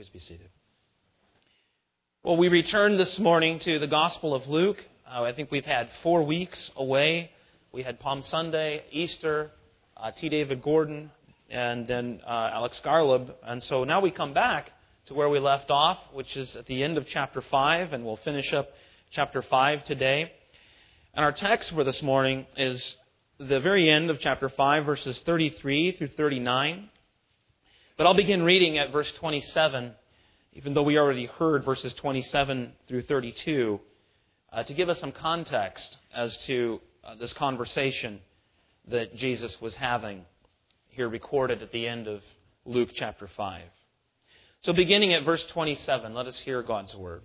Please be seated. Well, we returned this morning to the Gospel of Luke. I think we've had 4 weeks away. We had Palm Sunday, Easter, T. David Gordon, and then Alex Garlib. And so now we come back to where we left off, which is at the end of chapter 5, and we'll finish up chapter 5 today. And our text for this morning is the very end of chapter 5, verses 33 through 39. But I'll begin reading at verse 27, even though we already heard verses 27 through 32, to give us some context as to this conversation that Jesus was having here recorded at the end of Luke chapter 5. So beginning at verse 27, let us hear God's word.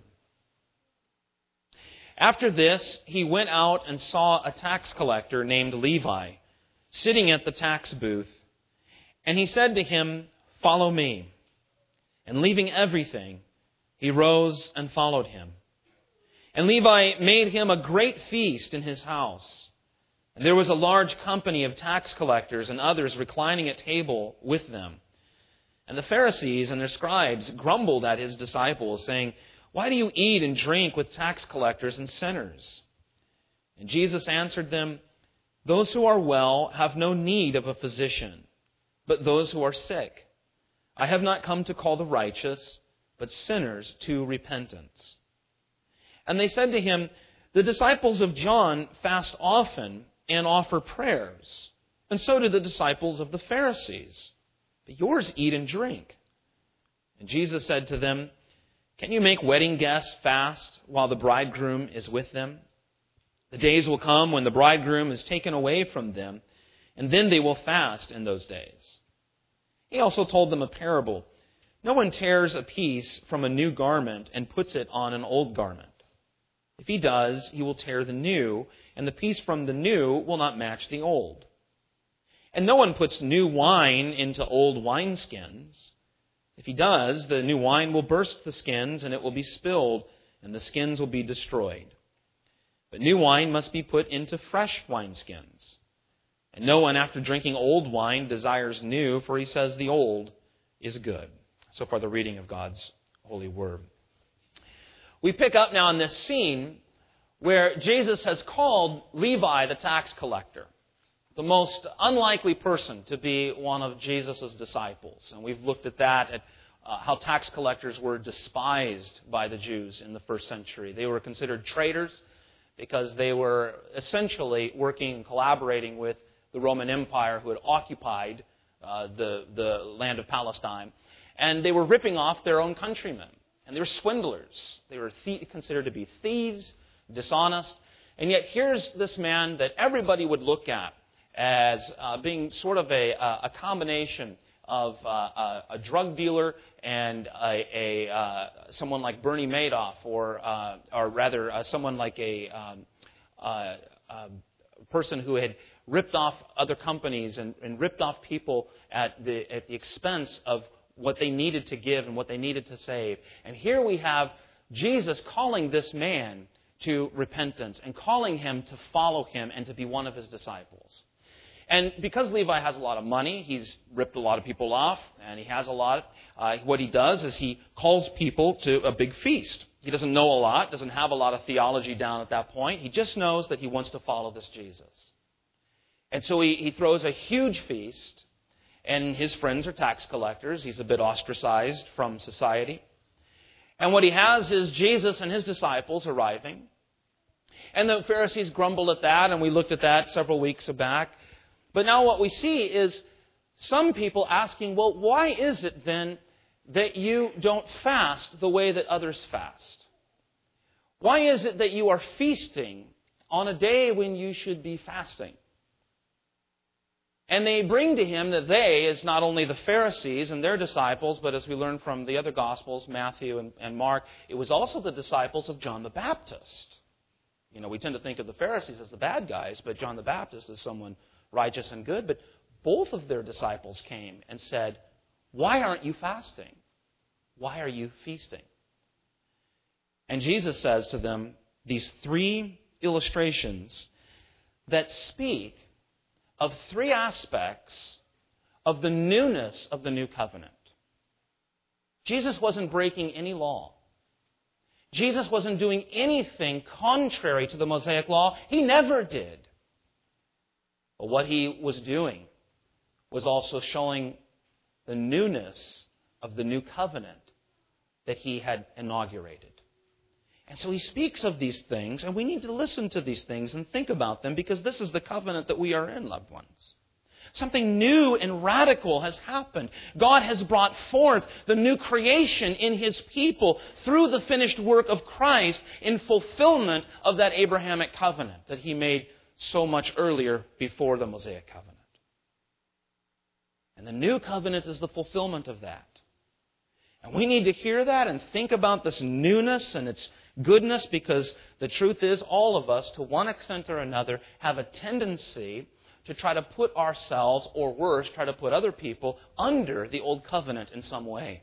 After this, he went out and saw a tax collector named Levi sitting at the tax booth. And he said to him, "Follow me." And leaving everything, he rose and followed him. And Levi made him a great feast in his house. And there was a large company of tax collectors and others reclining at table with them. And the Pharisees and their scribes grumbled at his disciples, saying, "Why do you eat and drink with tax collectors and sinners?" And Jesus answered them, "Those who are well have no need of a physician, but those who are sick. I have not come to call the righteous, but sinners to repentance." And they said to him, "The disciples of John fast often and offer prayers, and so do the disciples of the Pharisees. But yours eat and drink." And Jesus said to them, "Can you make wedding guests fast while the bridegroom is with them? The days will come when the bridegroom is taken away from them, and then they will fast in those days." He also told them a parable. "No one tears a piece from a new garment and puts it on an old garment. If he does, he will tear the new, and the piece from the new will not match the old. And no one puts new wine into old wineskins. If he does, the new wine will burst the skins, and it will be spilled, and the skins will be destroyed. But new wine must be put into fresh wineskins. And no one, after drinking old wine, desires new, for he says the old is good." So far, the reading of God's holy word. We pick up now in this scene where Jesus has called Levi the tax collector, the most unlikely person to be one of Jesus' disciples. And we've looked at that, at how tax collectors were despised by the Jews in the first century. They were considered traitors because they were essentially working and collaborating with the Roman Empire, who had occupied the land of Palestine. And they were ripping off their own countrymen. And they were swindlers. They were considered to be thieves, dishonest. And yet here's this man that everybody would look at as being sort of a combination of a drug dealer and someone like Bernie Madoff, or rather someone like a person who had ripped off other companies and ripped off people at the expense of what they needed to give and what they needed to save. And here we have Jesus calling this man to repentance and calling him to follow him and to be one of his disciples. And because Levi has a lot of money, he's ripped a lot of people off, and he has a lot. What he does is he calls people to a big feast. He doesn't know a lot, doesn't have a lot of theology down at that point. He just knows that he wants to follow this Jesus. And so he throws a huge feast, and his friends are tax collectors. He's a bit ostracized from society. And what he has is Jesus and his disciples arriving. And the Pharisees grumbled at that, and we looked at that several weeks back. But now what we see is some people asking, well, why is it then that you don't fast the way that others fast? Why is it that you are feasting on a day when you should be fasting? And they bring to him that they is not only the Pharisees and their disciples, but as we learn from the other Gospels, Matthew and Mark, it was also the disciples of John the Baptist. You know, we tend to think of the Pharisees as the bad guys, but John the Baptist is someone righteous and good. But both of their disciples came and said, "Why aren't you fasting? Why are you feasting?" And Jesus says to them these 3 illustrations that speak of 3 aspects of the newness of the new covenant. Jesus wasn't breaking any law. Jesus wasn't doing anything contrary to the Mosaic law. He never did. But what he was doing was also showing the newness of the new covenant that he had inaugurated. And so he speaks of these things, and we need to listen to these things and think about them, because this is the covenant that we are in, loved ones. Something new and radical has happened. God has brought forth the new creation in His people through the finished work of Christ in fulfillment of that Abrahamic covenant that He made so much earlier before the Mosaic covenant. And the new covenant is the fulfillment of that. And we need to hear that and think about this newness and its goodness, because the truth is, all of us, to one extent or another, have a tendency to try to put ourselves, or worse, try to put other people under the old covenant in some way.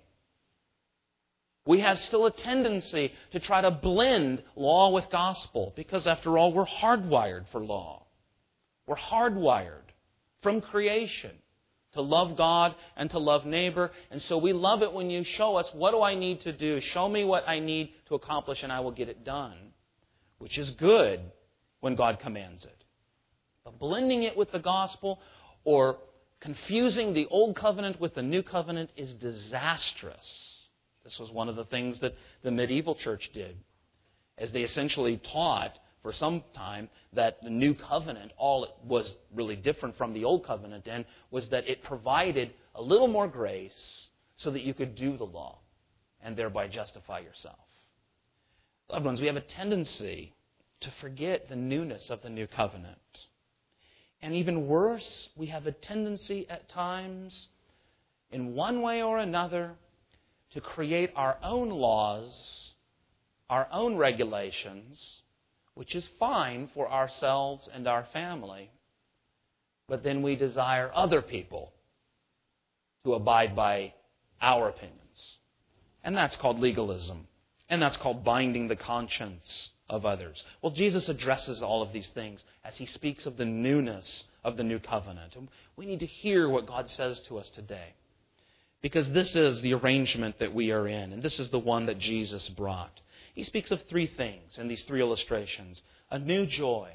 We have still a tendency to try to blend law with gospel, because after all, we're hardwired for law. We're hardwired from creation to love God and to love neighbor. And so we love it when you show us, what do I need to do? Show me what I need to accomplish and I will get it done. Which is good when God commands it. But blending it with the gospel or confusing the old covenant with the new covenant is disastrous. This was one of the things that the medieval church did, as they essentially taught for some time that the new covenant, all it was really different from the old covenant, and was that it provided a little more grace so that you could do the law and thereby justify yourself. Loved ones, we have a tendency to forget the newness of the new covenant. And even worse, we have a tendency at times, in one way or another, to create our own laws, our own regulations, which is fine for ourselves and our family. But then we desire other people to abide by our opinions. And that's called legalism. And that's called binding the conscience of others. Well, Jesus addresses all of these things as He speaks of the newness of the new covenant. And we need to hear what God says to us today, because this is the arrangement that we are in, and this is the one that Jesus brought. He speaks of three things in these three illustrations: a new joy,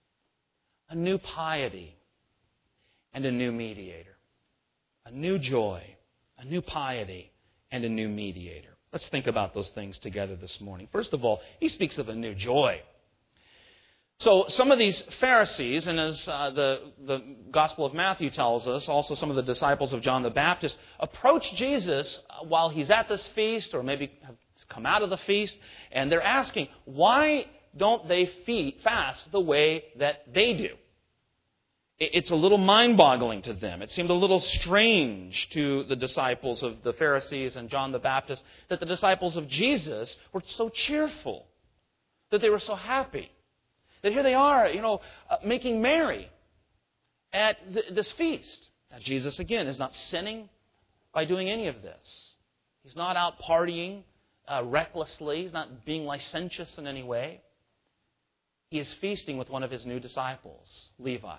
a new piety, and a new mediator. A new joy, a new piety, and a new mediator. Let's think about those things together this morning. First of all, He speaks of a new joy. So some of these Pharisees, and as the Gospel of Matthew tells us, also some of the disciples of John the Baptist, approach Jesus while He's at this feast, or maybe have come out of the feast, and they're asking, why don't they fast the way that they do? It's a little mind-boggling to them. It seemed a little strange to the disciples of the Pharisees and John the Baptist that the disciples of Jesus were so cheerful, that they were so happy, that here they are, making merry at this feast. Now, Jesus, again, is not sinning by doing any of this. He's not out partying recklessly. He's not being licentious in any way. He is feasting with one of His new disciples, Levi.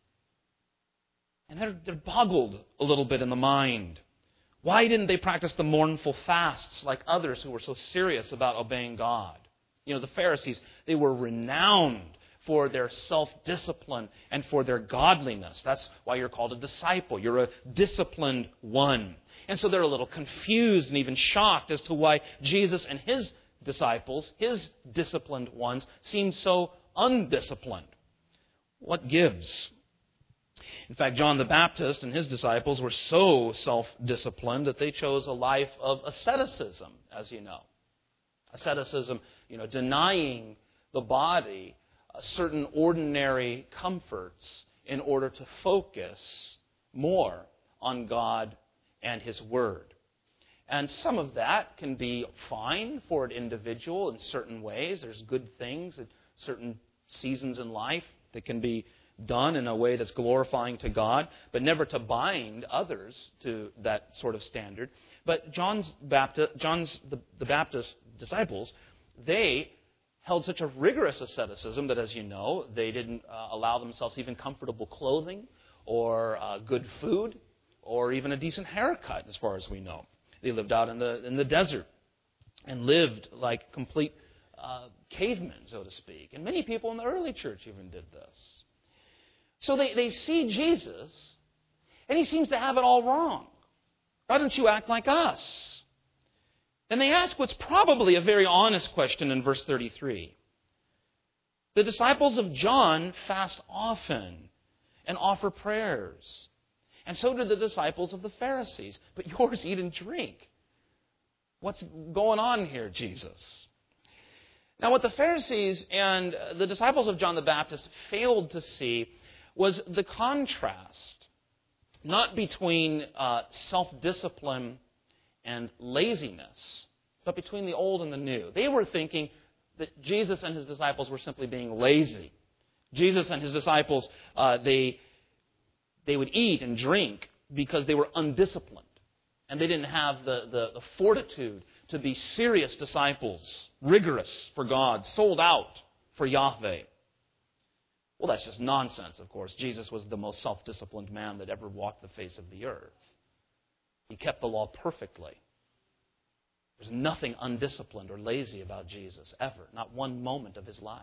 And they're boggled a little bit in the mind. Why didn't they practice the mournful fasts like others who were so serious about obeying God? The Pharisees, they were renowned for their self-discipline and for their godliness. That's why you're called a disciple. You're a disciplined one. And so they're a little confused and even shocked as to why Jesus and His disciples, His disciplined ones, seem so undisciplined. What gives? In fact, John the Baptist and his disciples were so self-disciplined that they chose a life of asceticism, as you know. Asceticism, denying the body certain ordinary comforts in order to focus more on God and His Word. And some of that can be fine for an individual in certain ways. There's good things at certain seasons in life that can be done in a way that's glorifying to God, but never to bind others to that sort of standard. But the Baptist disciples, they held such a rigorous asceticism that, as you know, they didn't allow themselves even comfortable clothing or good food or even a decent haircut, as far as we know. They lived out in the desert and lived like complete cavemen, so to speak. And many people in the early church even did this. So they see Jesus, and he seems to have it all wrong. Why don't you act like us? And they ask what's probably a very honest question in verse 33. The disciples of John fast often and offer prayers. And so do the disciples of the Pharisees. But yours eat and drink. What's going on here, Jesus? Now, what the Pharisees and the disciples of John the Baptist failed to see was the contrast, not between self-discipline and laziness, but between the old and the new. They were thinking that Jesus and his disciples were simply being lazy. Jesus and his disciples, they would eat and drink because they were undisciplined. And they didn't have the fortitude to be serious disciples, rigorous for God, sold out for Yahweh. Well, that's just nonsense, of course. Jesus was the most self-disciplined man that ever walked the face of the earth. He kept the law perfectly. There's nothing undisciplined or lazy about Jesus, ever. Not one moment of his life.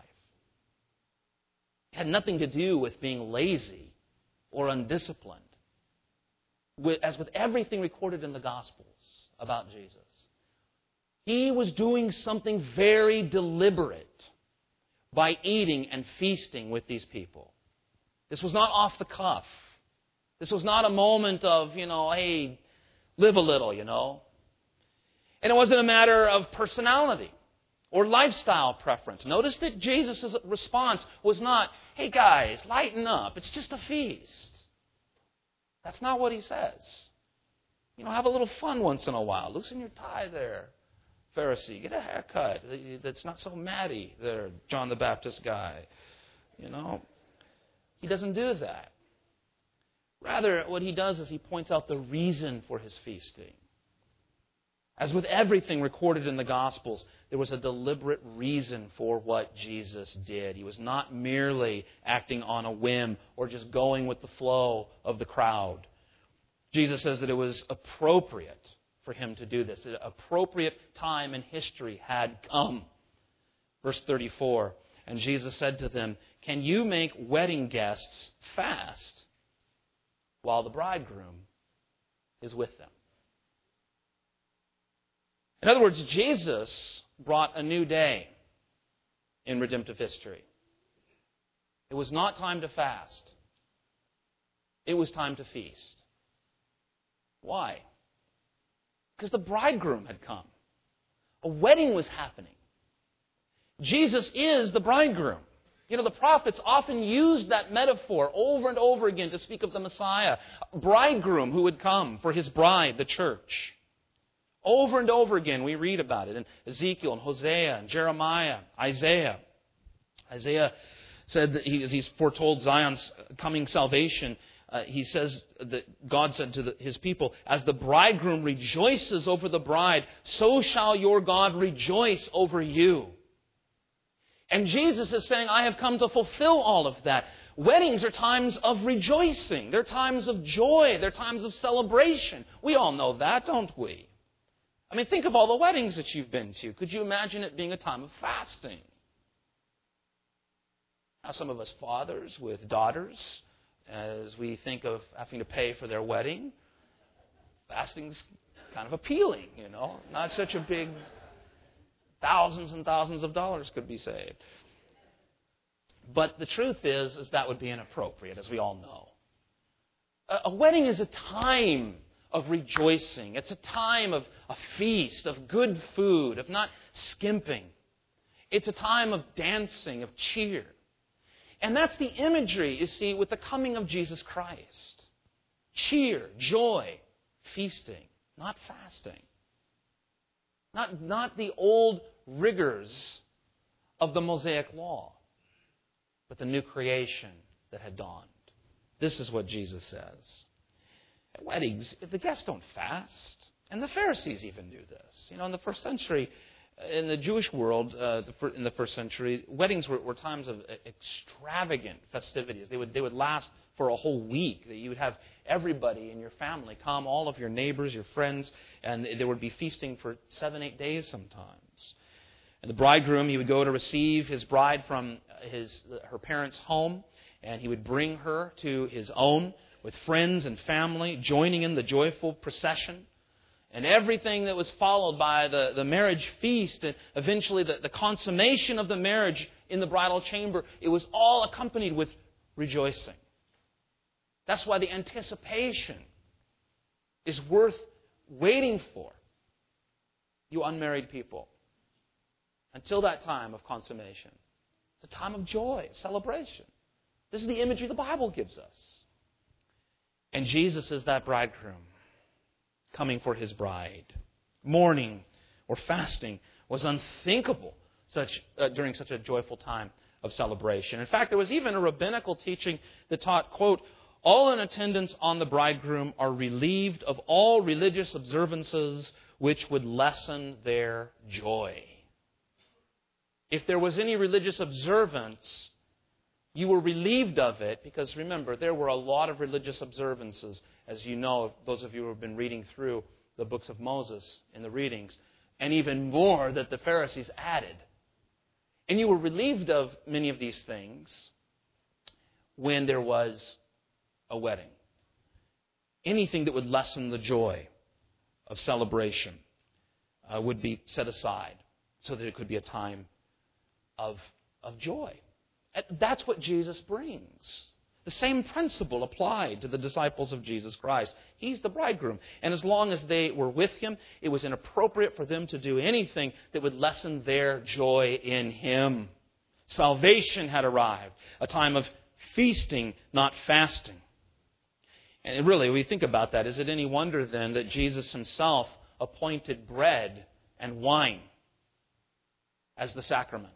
It had nothing to do with being lazy or undisciplined. As with everything recorded in the Gospels about Jesus, he was doing something very deliberate by eating and feasting with these people. This was not off the cuff. This was not a moment of, hey, live a little, And it wasn't a matter of personality or lifestyle preference. Notice that Jesus' response was not, hey guys, lighten up. It's just a feast. That's not what he says. Have a little fun once in a while. Loosen your tie there, Pharisee. Get a haircut that's not so matty there, John the Baptist guy. He doesn't do that. Rather, what he does is he points out the reason for his feasting. As with everything recorded in the Gospels, there was a deliberate reason for what Jesus did. He was not merely acting on a whim or just going with the flow of the crowd. Jesus says that it was appropriate for him to do this. An appropriate time in history had come. Verse 34, and Jesus said to them, "Can you make wedding guests fast while the bridegroom is with them?" In other words, Jesus brought a new day in redemptive history. It was not time to fast. It was time to feast. Why? Because the bridegroom had come. A wedding was happening. Jesus is the bridegroom. The prophets often used that metaphor over and over again to speak of the Messiah, a bridegroom who would come for his bride, the church. Over and over again, we read about it in Ezekiel and Hosea and Jeremiah, Isaiah. Isaiah said that as he's foretold Zion's coming salvation, he says that God said to his people, "As the bridegroom rejoices over the bride, so shall your God rejoice over you." And Jesus is saying, I have come to fulfill all of that. Weddings are times of rejoicing. They're times of joy. They're times of celebration. We all know that, don't we? Think of all the weddings that you've been to. Could you imagine it being a time of fasting? Now, some of us fathers with daughters, as we think of having to pay for their wedding, fasting's kind of appealing, Not such a big, thousands and thousands of dollars could be saved. But the truth is that would be inappropriate, as we all know. A wedding is a time of rejoicing. It's a time of a feast, of good food, of not skimping. It's a time of dancing, of cheer. And that's the imagery, you see, with the coming of Jesus Christ. Cheer, joy, feasting, not fasting. Not the old rigors of the Mosaic law, but the new creation that had dawned. This is what Jesus says. At weddings, the guests don't fast. And the Pharisees even knew this. In the first century, in the Jewish world, in the first century, weddings were times of extravagant festivities. They would last for a whole week, that you would have everybody in your family come, all of your neighbors, your friends, and there would be feasting for 7-8 days sometimes. And the bridegroom, he would go to receive his bride from her parents' home, and he would bring her to his own with friends and family, joining in the joyful procession. And everything that was followed by the marriage feast, and eventually the consummation of the marriage in the bridal chamber, it was all accompanied with rejoicing. That's why the anticipation is worth waiting for, you unmarried people. Until that time of consummation, it's a time of joy, celebration. This is the imagery the Bible gives us. And Jesus is that bridegroom coming for His bride. Mourning or fasting was unthinkable during such a joyful time of celebration. In fact, there was even a rabbinical teaching that taught, quote, all in attendance on the bridegroom are relieved of all religious observances which would lessen their joy. If there was any religious observance, you were relieved of it, because remember, there were a lot of religious observances, as you know, those of you who have been reading through the books of Moses in the readings, and even more that the Pharisees added. And you were relieved of many of these things when there was a wedding. Anything that would lessen the joy of celebration would be set aside so that it could be a time of joy. That's what Jesus brings. The same principle applied to the disciples of Jesus Christ. He's the bridegroom. And as long as they were with Him, it was inappropriate for them to do anything that would lessen their joy in Him. Salvation had arrived, a time of feasting, not fasting. And really, when we think about that, is it any wonder then that Jesus Himself appointed bread and wine as the sacrament?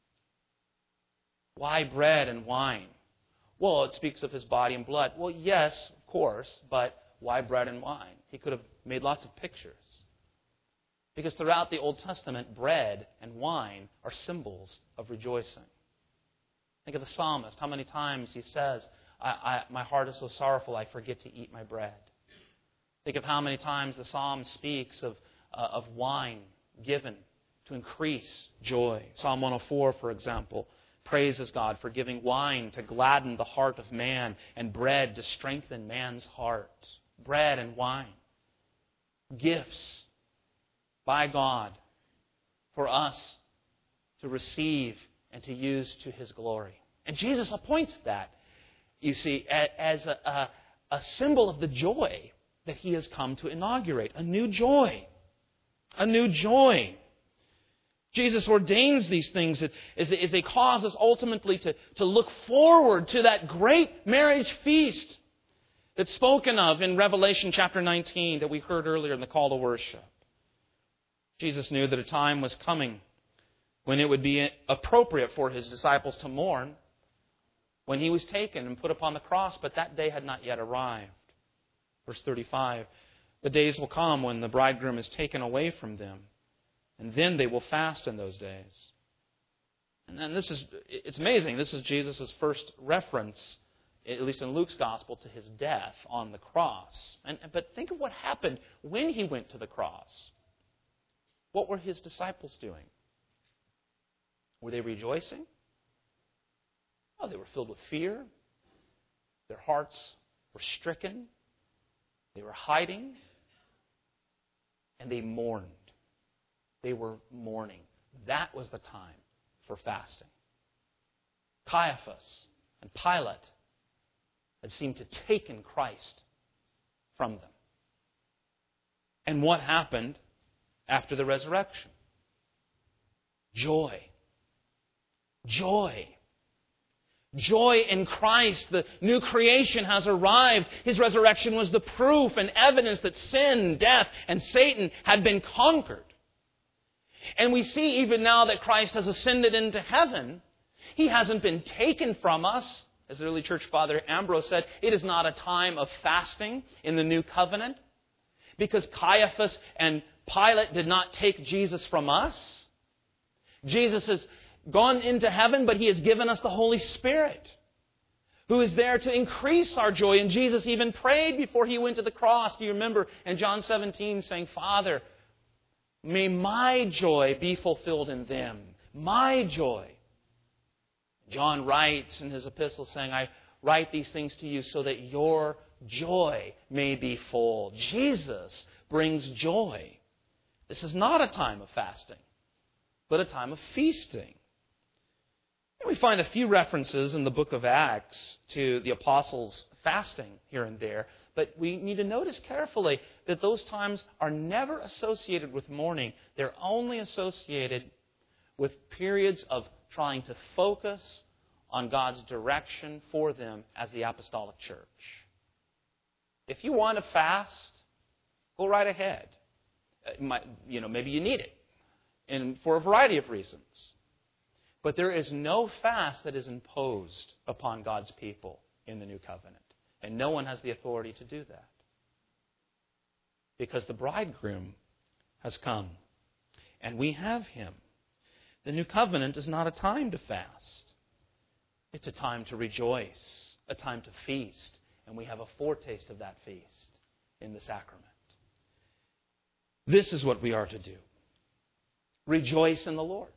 Why bread and wine? Well, it speaks of His body and blood. Well, yes, of course, but why bread and wine? He could have made lots of pictures. Because throughout the Old Testament, bread and wine are symbols of rejoicing. Think of the psalmist, how many times he says, my heart is so sorrowful I forget to eat my bread. Think of how many times the psalm speaks of wine given to increase joy. Psalm 104, for example, praises God for giving wine to gladden the heart of man and bread to strengthen man's heart. Bread and wine. Gifts by God for us to receive and to use to His glory. And Jesus appoints that, you see, as a symbol of the joy that He has come to inaugurate. A new joy. A new joy. Jesus ordains these things as they cause us ultimately to look forward to that great marriage feast that's spoken of in Revelation chapter 19 that we heard earlier in the call to worship. Jesus knew that a time was coming when it would be appropriate for His disciples to mourn when He was taken and put upon the cross, but that day had not yet arrived. Verse 35, the days will come when the bridegroom is taken away from them, and then they will fast in those days. And then it's amazing. This is Jesus' first reference, at least in Luke's gospel, to His death on the cross. But think of what happened when He went to the cross. What were His disciples doing? Were they rejoicing? Oh, they were filled with fear. Their hearts were stricken. They were hiding. And they mourned. They were mourning. That was the time for fasting. Caiaphas and Pilate had seemed to taken Christ from them. And what happened after the resurrection? Joy. Joy. Joy in Christ. The new creation has arrived. His resurrection was the proof and evidence that sin, death, and Satan had been conquered. And we see even now that Christ has ascended into heaven, He hasn't been taken from us. As the early church father Ambrose said, it is not a time of fasting in the new covenant, because Caiaphas and Pilate did not take Jesus from us. Jesus has gone into heaven, but He has given us the Holy Spirit, who is there to increase our joy. And Jesus even prayed before He went to the cross. Do you remember in John 17 saying, Father, may my joy be fulfilled in them. My joy. John writes in his epistle saying, I write these things to you so that your joy may be full. Jesus brings joy. This is not a time of fasting, but a time of feasting. We find a few references in the book of Acts to the apostles fasting here and there, but we need to notice carefully that those times are never associated with mourning. They're only associated with periods of trying to focus on God's direction for them as the apostolic church. If you want to fast, go right ahead. Maybe you need it, and for a variety of reasons. But there is no fast that is imposed upon God's people in the New Covenant. And no one has the authority to do that. Because the bridegroom has come. And we have Him. The New Covenant is not a time to fast. It's a time to rejoice, a time to feast. And we have a foretaste of that feast in the sacrament. This is what we are to do. Rejoice in the Lord.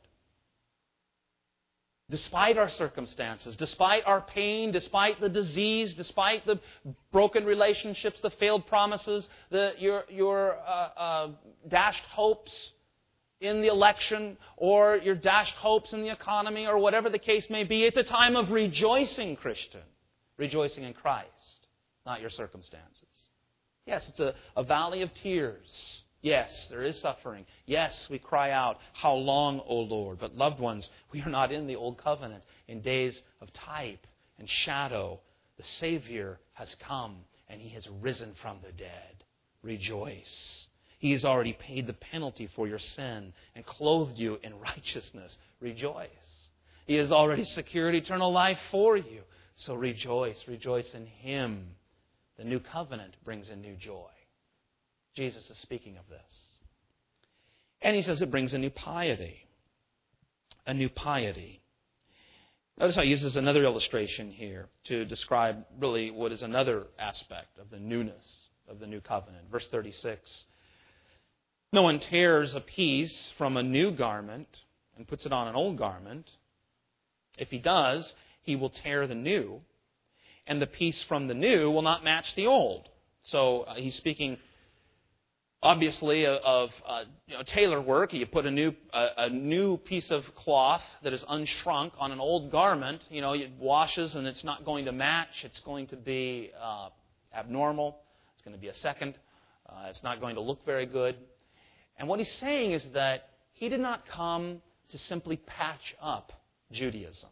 Despite our circumstances, despite our pain, despite the disease, despite the broken relationships, the failed promises, your dashed hopes in the election, or your dashed hopes in the economy, or whatever the case may be, it's a time of rejoicing, Christian. Rejoicing in Christ, not your circumstances. Yes, it's a valley of tears. Yes, there is suffering. Yes, we cry out, how long, O Lord? But loved ones, we are not in the Old Covenant. In days of type and shadow, the Savior has come and He has risen from the dead. Rejoice. He has already paid the penalty for your sin and clothed you in righteousness. Rejoice. He has already secured eternal life for you. So rejoice. Rejoice in Him. The New Covenant brings a new joy. Jesus is speaking of this. And He says it brings a new piety. A new piety. Notice how He uses another illustration here to describe really what is another aspect of the newness of the new covenant. Verse 36. No one tears a piece from a new garment and puts it on an old garment. If he does, he will tear the new, and the piece from the new will not match the old. So he's speaking obviously of tailor work. You put a new piece of cloth that is unshrunk on an old garment. It washes and it's not going to match. It's going to be abnormal. It's going to be a second. It's not going to look very good. And what he's saying is that He did not come to simply patch up Judaism.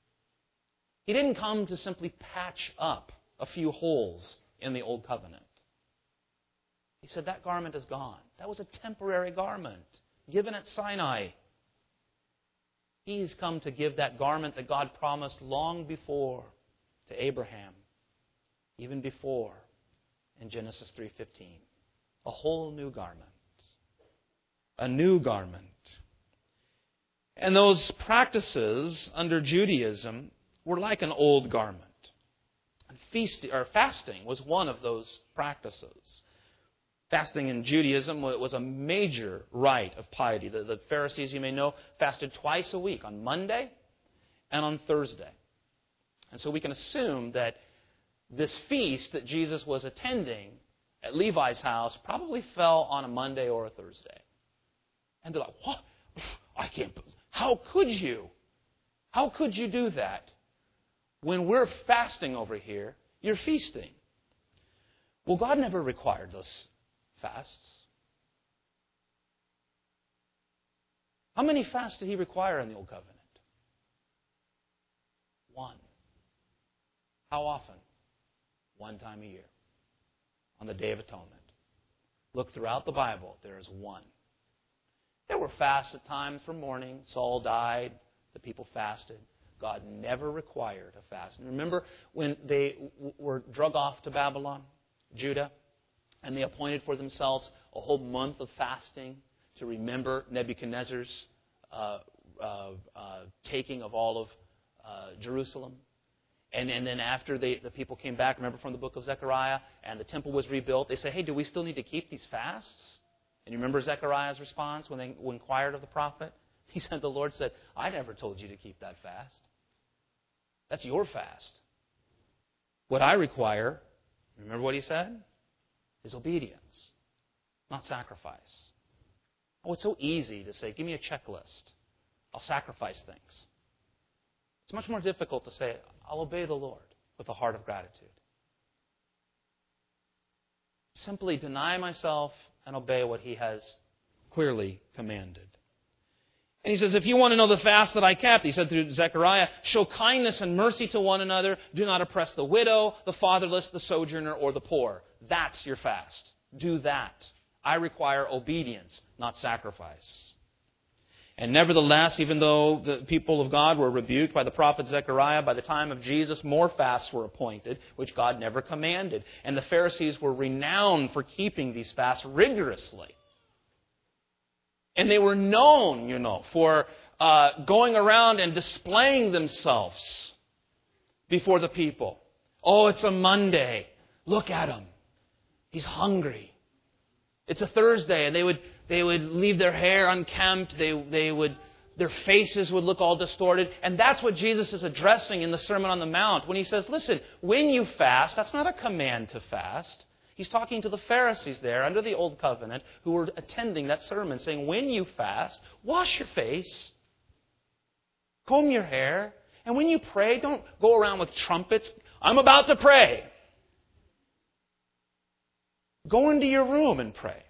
He didn't come to simply patch up a few holes in the Old Covenant. He said that garment is gone. That was a temporary garment given at Sinai. He's come to give that garment that God promised long before to Abraham, even before in Genesis 3:15. A whole new garment. A new garment. And those practices under Judaism were like an old garment. And fasting was one of those practices. Fasting in Judaism was a major rite of piety. The Pharisees, you may know, fasted twice a week, on Monday and on Thursday. And so we can assume that this feast that Jesus was attending at Levi's house probably fell on a Monday or a Thursday. And they're like, what? I can't. How could you? How could you do that? When we're fasting over here, you're feasting. Well, God never required those fasts. How many fasts did He require in the Old Covenant? One. How often? One time a year. On the Day of Atonement. Look throughout the Bible, there is one. There were fasts at times for mourning. Saul died. The people fasted. God never required a fast. And remember when they were drug off to Babylon, Judah, and they appointed for themselves a whole month of fasting to remember Nebuchadnezzar's taking of all of Jerusalem. And then after the people came back, remember from the book of Zechariah, and the temple was rebuilt, they say, hey, do we still need to keep these fasts? And you remember Zechariah's response when they inquired of the prophet? He said, the Lord said, I never told you to keep that fast. That's your fast. What I require, remember what he said? Is obedience, not sacrifice. Oh, it's so easy to say, give me a checklist. I'll sacrifice things. It's much more difficult to say, I'll obey the Lord with a heart of gratitude. Simply deny myself and obey what He has clearly commanded. And he says, if you want to know the fast that I kept, he said through Zechariah, show kindness and mercy to one another. Do not oppress the widow, the fatherless, the sojourner, or the poor. That's your fast. Do that. I require obedience, not sacrifice. And nevertheless, even though the people of God were rebuked by the prophet Zechariah, by the time of Jesus, more fasts were appointed, which God never commanded. And the Pharisees were renowned for keeping these fasts rigorously. And they were known, for going around and displaying themselves before the people. Oh, it's a Monday. Look at him. He's hungry. It's a Thursday, and they would leave their hair unkempt. Their faces would look all distorted. And that's what Jesus is addressing in the Sermon on the Mount when He says, listen, when you fast, that's not a command to fast. He's talking to the Pharisees there under the Old Covenant who were attending that sermon, saying, when you fast, wash your face, comb your hair, and when you pray, don't go around with trumpets. I'm about to pray. Go into your room and pray.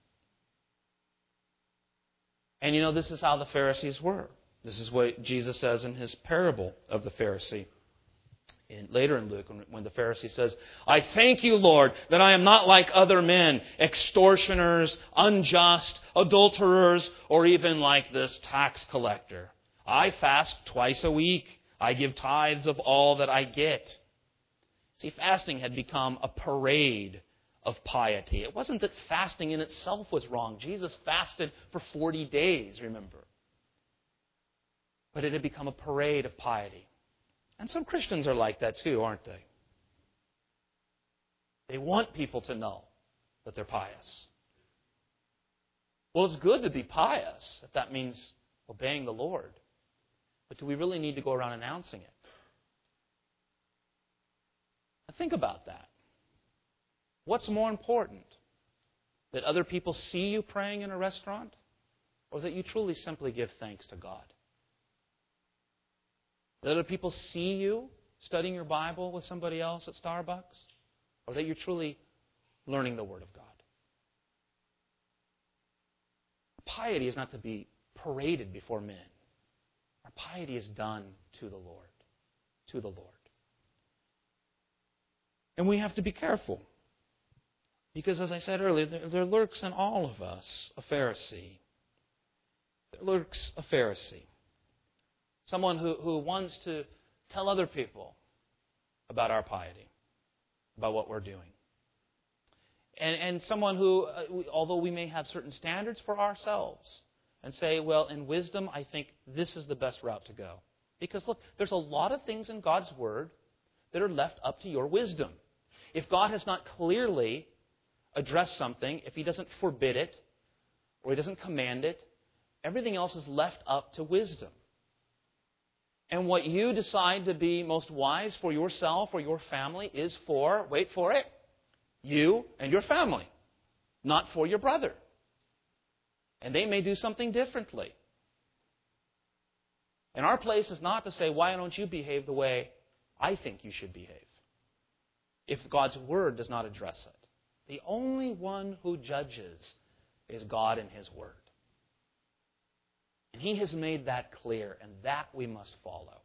And this is how the Pharisees were. This is what Jesus says in His parable of the Pharisee. Later in Luke, when the Pharisee says, I thank you, Lord, that I am not like other men, extortioners, unjust, adulterers, or even like this tax collector. I fast twice a week. I give tithes of all that I get. See, fasting had become a parade of piety. It wasn't that fasting in itself was wrong. Jesus fasted for 40 days, remember. But it had become a parade of piety. And some Christians are like that too, aren't they? They want people to know that they're pious. Well, it's good to be pious if that means obeying the Lord. But do we really need to go around announcing it? Now think about that. What's more important? That other people see you praying in a restaurant? Or that you truly simply give thanks to God? That other people see you studying your Bible with somebody else at Starbucks? Or that you're truly learning the Word of God? Piety is not to be paraded before men. Our piety is done to the Lord. To the Lord. And we have to be careful. Because as I said earlier, there lurks in all of us a Pharisee. There lurks a Pharisee. Someone who wants to tell other people about our piety, about what we're doing. And someone who, although we may have certain standards for ourselves, and say, well, in wisdom, I think this is the best route to go. Because look, there's a lot of things in God's Word that are left up to your wisdom. If God has not clearly addressed something, if He doesn't forbid it, or He doesn't command it, everything else is left up to wisdom. And what you decide to be most wise for yourself or your family is for, wait for it, you and your family, not for your brother. And they may do something differently. And our place is not to say, why don't you behave the way I think you should behave? If God's Word does not address it. The only one who judges is God and His Word. And He has made that clear, and that we must follow.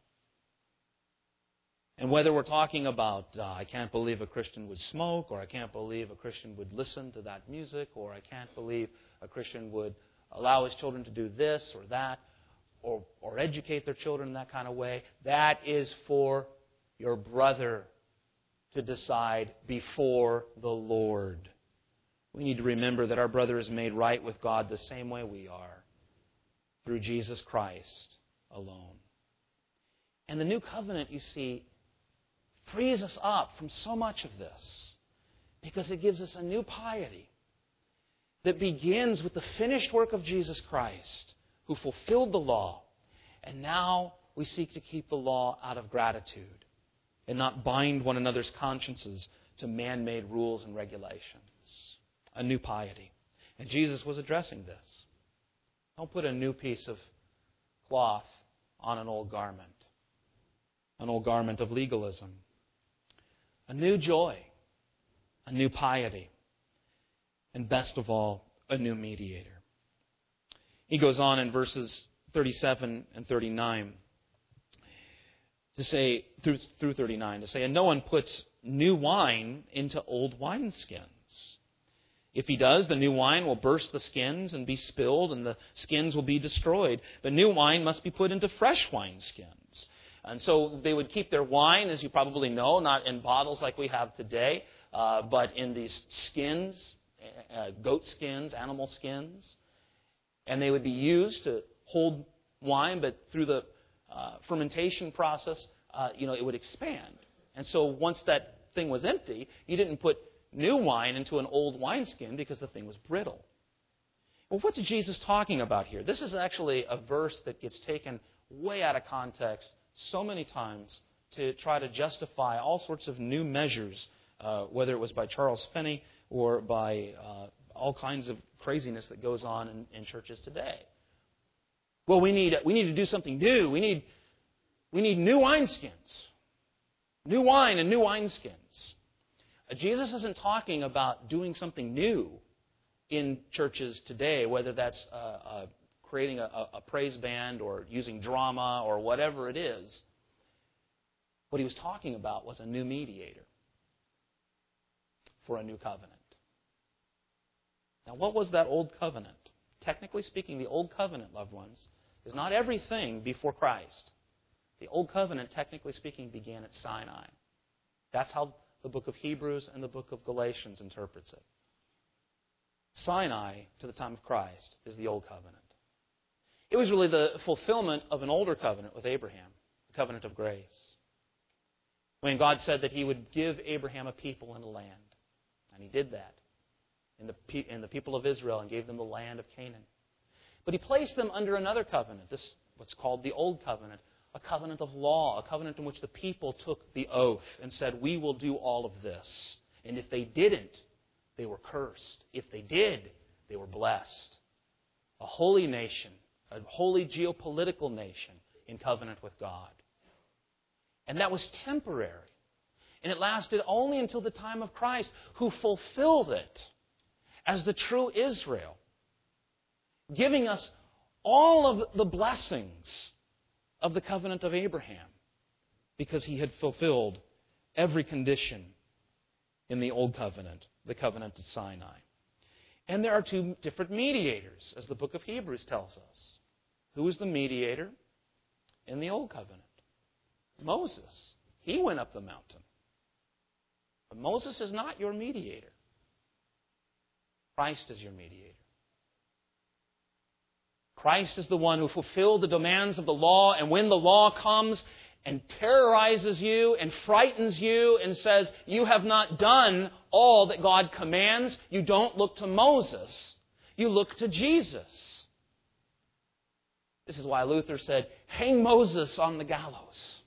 And whether we're talking about, I can't believe a Christian would smoke, or I can't believe a Christian would listen to that music, or I can't believe a Christian would allow his children to do this or that, or educate their children in that kind of way, that is for your brother to decide before the Lord. We need to remember that our brother is made right with God the same way we are, through Jesus Christ alone. And the new covenant, you see, frees us up from so much of this because it gives us a new piety that begins with the finished work of Jesus Christ, who fulfilled the law, and now we seek to keep the law out of gratitude and not bind one another's consciences to man-made rules and regulations. A new piety. And Jesus was addressing this. Don't put a new piece of cloth on an old garment of legalism. A new joy, a new piety, and best of all, a new mediator. He goes on in verses 37 and 39 to say, through 39, to say, and no one puts new wine into old wineskins. If he does, the new wine will burst the skins and be spilled, and the skins will be destroyed. But new wine must be put into fresh wineskins. And so they would keep their wine, as you probably know, not in bottles like we have today, but in these skins, goat skins, animal skins. And they would be used to hold wine, but through the fermentation process, it would expand. And so once that thing was empty, you didn't put new wine into an old wineskin because the thing was brittle. Well, what's Jesus talking about here? This is actually a verse that gets taken way out of context so many times to try to justify all sorts of new measures, whether it was by Charles Finney or by all kinds of craziness that goes on in churches today. Well, we need to do something new. We need new wineskins. New wine and new wineskins. Jesus isn't talking about doing something new in churches today, whether that's creating a praise band or using drama or whatever it is. What he was talking about was a new mediator for a new covenant. Now, what was that old covenant? Technically speaking, the old covenant, loved ones, is not everything before Christ. The old covenant, technically speaking, began at Sinai. That's how the book of Hebrews and the book of Galatians interprets it. Sinai, to the time of Christ, is the old covenant. It was really the fulfillment of an older covenant with Abraham, the covenant of grace. When God said that He would give Abraham a people and a land. And He did that in the people of Israel and gave them the land of Canaan. But He placed them under another covenant, this what's called the Old Covenant, a covenant of law, a covenant in which the people took the oath and said, we will do all of this. And if they didn't, they were cursed. If they did, they were blessed. A holy nation, a holy geopolitical nation in covenant with God. And that was temporary. And it lasted only until the time of Christ, who fulfilled it as the true Israel, giving us all of the blessings of the covenant of Abraham, because he had fulfilled every condition in the old covenant, the covenant at Sinai. And there are two different mediators, as the book of Hebrews tells us. Who was the mediator in the old covenant? Moses. He went up the mountain. But Moses is not your mediator. Christ is your mediator. Christ is the one who fulfilled the demands of the law, and when the law comes and terrorizes you and frightens you and says, you have not done all that God commands, you don't look to Moses. You look to Jesus. This is why Luther said, hang Moses on the gallows.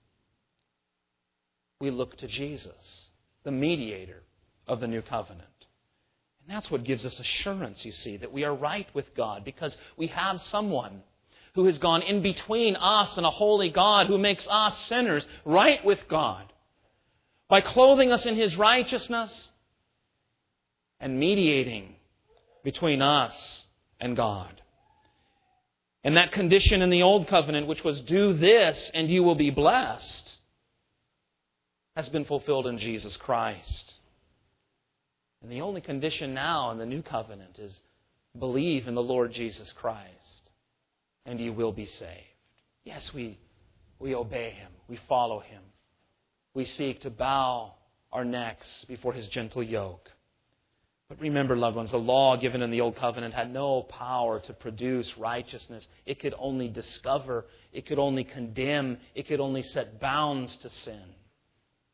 We look to Jesus, the mediator of the new covenant. And that's what gives us assurance, you see, that we are right with God, because we have someone who has gone in between us and a holy God, who makes us sinners right with God by clothing us in His righteousness and mediating between us and God. And that condition in the old covenant, which was do this and you will be blessed, has been fulfilled in Jesus Christ. And the only condition now in the new covenant is believe in the Lord Jesus Christ, and you will be saved. Yes, we obey Him. We follow Him. We seek to bow our necks before His gentle yoke. But remember, loved ones, the law given in the Old Covenant had no power to produce righteousness. It could only discover. It could only condemn. It could only set bounds to sin.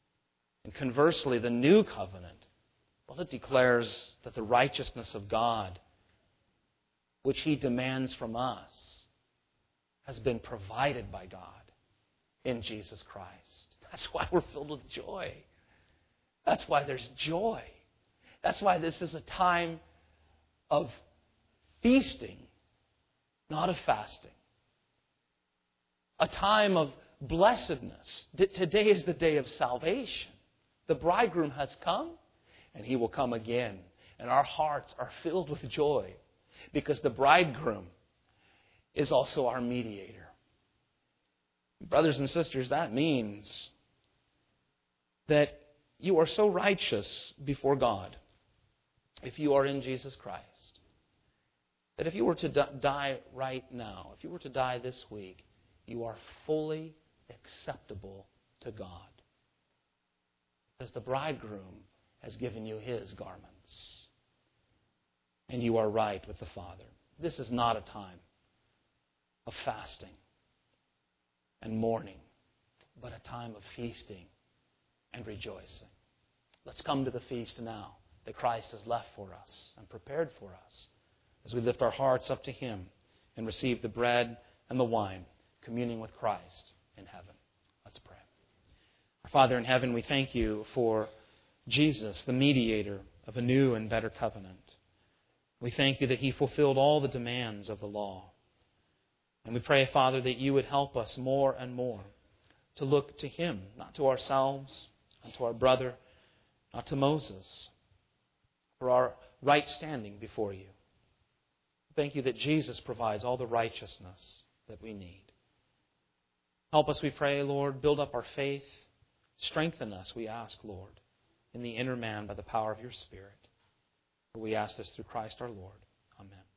And conversely, the new covenant, well, it declares that the righteousness of God, which He demands from us, has been provided by God in Jesus Christ. That's why we're filled with joy. That's why there's joy. That's why this is a time of feasting, not of fasting. A time of blessedness. Today is the day of salvation. The bridegroom has come, and He will come again. And our hearts are filled with joy because the bridegroom is also our mediator. Brothers and sisters, that means that you are so righteous before God if you are in Jesus Christ, that if you were to die right now, if you were to die this week, you are fully acceptable to God. Because the bridegroom has given you His garments. And you are right with the Father. This is not a time of fasting and mourning, but a time of feasting and rejoicing. Let's come to the feast now that Christ has left for us and prepared for us as we lift our hearts up to Him and receive the bread and the wine, communing with Christ in heaven. Let's pray. Our Father in heaven, we thank You for Jesus, the mediator of a new and better covenant. We thank You that He fulfilled all the demands of the law. And we pray, Father, that You would help us more and more to look to Him, not to ourselves, not to our brother, not to Moses, for our right standing before You. Thank You that Jesus provides all the righteousness that we need. Help us, we pray, Lord. Build up our faith. Strengthen us, we ask, Lord, in the inner man by the power of Your Spirit. For we ask this through Christ our Lord. Amen.